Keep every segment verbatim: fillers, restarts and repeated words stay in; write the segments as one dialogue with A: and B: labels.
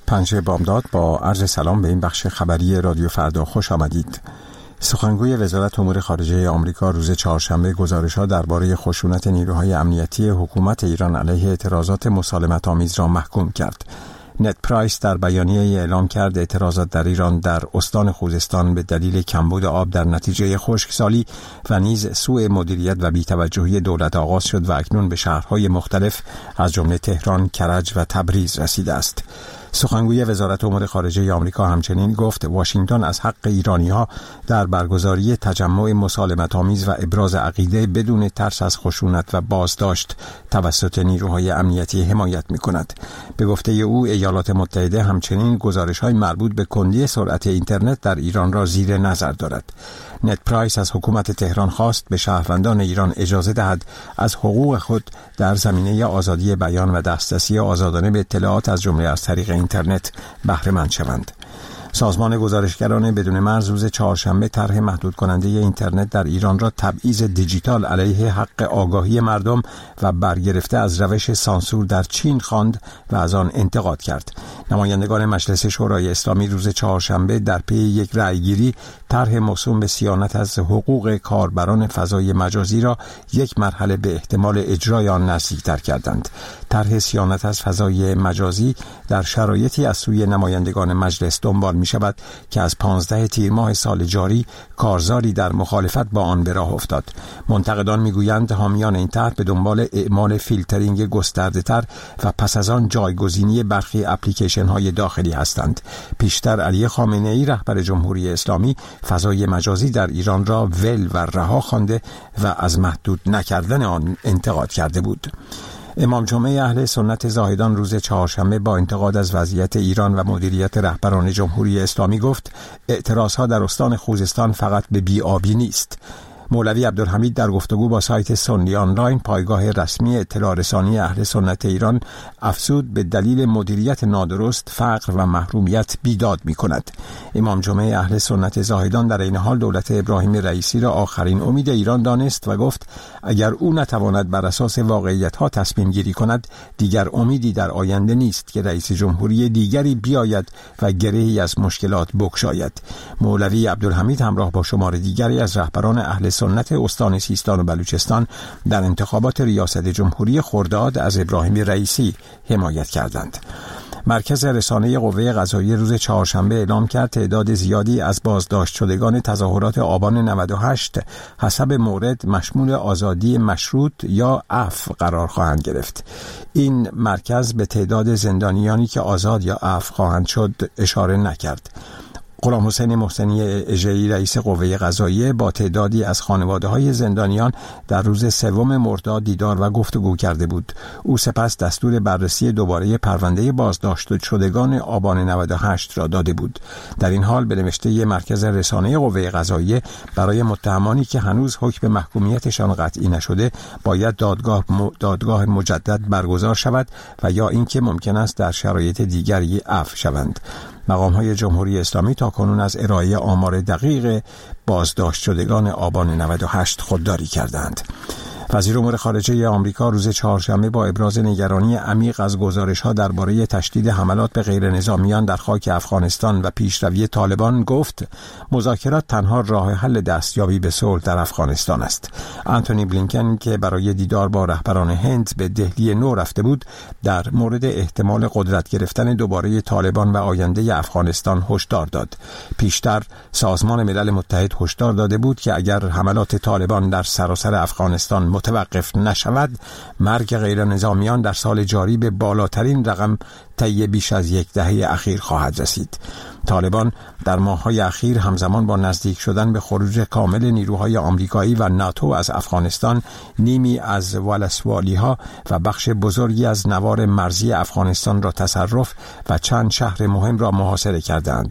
A: پنجه بامداد با عرض سلام به این بخش خبری رادیو فردا خوش آمدید. سخنگوی وزارت امور خارجه آمریکا روز چهارشنبه گزارش‌ها درباره خشونت نیروهای امنیتی حکومت ایران علیه اعتراضات مسالمت‌آمیز را محکوم کرد. نت پرایس در بیانیه‌ای اعلام کرد اعتراضات در ایران در استان خوزستان به دلیل کمبود آب در نتیجه خشکسالی و نیز سوء مدیریت و بی‌توجهی دولت آغاز شد و اکنون به شهرهای مختلف از جمله تهران، کرج و تبریز رسیده است. سخنگوی وزارت امور خارجه آمریکا همچنین گفت واشنگتن از حق ایرانی‌ها در برگزاری تجمع مسالمت‌آمیز و ابراز عقیده بدون ترس از خشونت و بازداشت توسط نیروهای امنیتی حمایت می‌کند. به گفته او ایالات متحده همچنین گزارش‌های مربوط به کندی سرعت اینترنت در ایران را زیر نظر دارد. نت پرایس از حکومت تهران خواست به شهروندان ایران اجازه دهد از حقوق خود در زمینه آزادی بیان و دسترسی آزادانه به اطلاعات از جمله از طریق اینترنت بهره مند شوند. سازمان گزارشگران بدون مرز روز چهارشنبه طرح محدود کننده اینترنت در ایران را تبعیض دیجیتال علیه حق آگاهی مردم و برگرفته از روش سانسور در چین خواند و از آن انتقاد کرد. نمایندگان مجلس شورای اسلامی روز چهارشنبه در پی یک رأیگیری طرح موسوم به صیانت از حقوق کاربران فضای مجازی را یک مرحله به احتمال اجرای آن نزدیکتر کردند. طرح صیانت از فضای مجازی در شرایطی از سوی نمایندگان مجلس دنبال می شود که از پانزده تیر ماه سال جاری کارزاری در مخالفت با آن به راه افتاد. منتقدان میگویند حامیان این طرح به دنبال اعمال فیلترینگ گسترده تر و پس از آن جایگزینی برخی اپلیکیشن های داخلی هستند. پیشتر علی خامنه ای رهبر جمهوری اسلامی فضای مجازی در ایران را ول و رها خوانده و از محدود نکردن آن انتقاد کرده بود. امام جمعه اهل سنت زاهدان روز چهارشنبه با انتقاد از وضعیت ایران و مدیریت رهبران جمهوری اسلامی گفت اعتراضها در استان خوزستان فقط به بی‌آبی نیست. مولوی عبدالحمید در گفتگو با سایت سنی آنلاین پایگاه رسمی اطلاع رسانی اهل سنت ایران افزود به دلیل مدیریت نادرست فقر و محرومیت بیداد می کند. امام جمعه اهل سنت زاهدان در این حال دولت ابراهیم رئیسی را آخرین امید ایران دانست و گفت اگر او نتواند بر اساس واقعیت ها تصمیم گیری کند دیگر امیدی در آینده نیست که رئیس جمهوری دیگری بیاید و گرهی از مشکلات بگشاید. مولوی عبدالحمید همراه با شمار دیگری از رهبران اهل سنت استان سیستان و بلوچستان در انتخابات ریاست جمهوری خرداد از ابراهیم رئیسی حمایت کردند. مرکز رسانه قوه قضاییه روز چهارشنبه اعلام کرد تعداد زیادی از بازداشت شدگان تظاهرات آبان نود و هشت حسب مورد مشمول آزادی مشروط یا عفو قرار خواهند گرفت. این مرکز به تعداد زندانیانی که آزاد یا عفو خواهند شد اشاره نکرد. غلام حسین محسنی اژه‌ای رئیس قوه قضاییه با تعدادی از خانواده‌های زندانیان در روز سوم مرداد دیدار و گفتگو کرده بود. او سپس دستور بررسی دوباره پرونده بازداشت شدگان آبان نود و هشت را داده بود. در این حال به نوشته مرکز رسانه قوه قضاییه برای متهمانی که هنوز حکم محکومیتشان قطعی نشده باید دادگاه دادگاه مجدد برگزار شود و یا اینکه ممکن است در شرایط دیگری عفو شوند. مقام‌های جمهوری اسلامی تاکنون از ارائه آمار دقیق بازداشت شدگان آبان نود و هشت خودداری کردند. وزیر امور خارجه آمریکا روز چهارشنبه با ابراز نگرانی عمیق از گزارش‌ها درباره تشدید حملات به غیر نظامیان در خاک افغانستان و پیشروی طالبان گفت مذاکرات تنها راه حل دستیابی به صلح در افغانستان است. آنتونی بلینکن که برای دیدار با رهبران هند به دهلی نو رفته بود در مورد احتمال قدرت گرفتن دوباره طالبان و آینده افغانستان هشدار داد. پیشتر سازمان ملل متحد هشدار داده بود که اگر حملات طالبان در سراسر افغانستان متوقف نشود مرگ غیر نظامیان در سال جاری به بالاترین رقم طی بیش از یک دهه اخیر خواهد رسید. طالبان در ماه‌های اخیر همزمان با نزدیک شدن به خروج کامل نیروهای آمریکایی و ناتو از افغانستان نیمی از ولسوالی‌ها و بخش بزرگی از نوار مرزی افغانستان را تصرف و چند شهر مهم را محاصره کردند.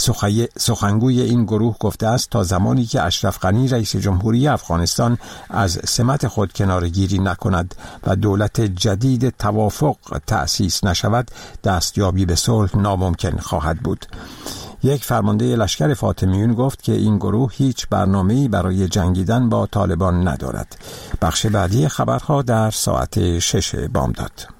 A: سخنگوی این گروه گفته است تا زمانی که اشرف غنی رئیس جمهوری افغانستان از سمت خود کناره‌گیری نکند و دولت جدید توافق تأسیس نشود دستیابی به صلح ناممکن خواهد بود. یک فرمانده لشکر فاطمیون گفت که این گروه هیچ برنامه‌ای برای جنگیدن با طالبان ندارد. بخش بعدی خبرها در ساعت شش بامداد.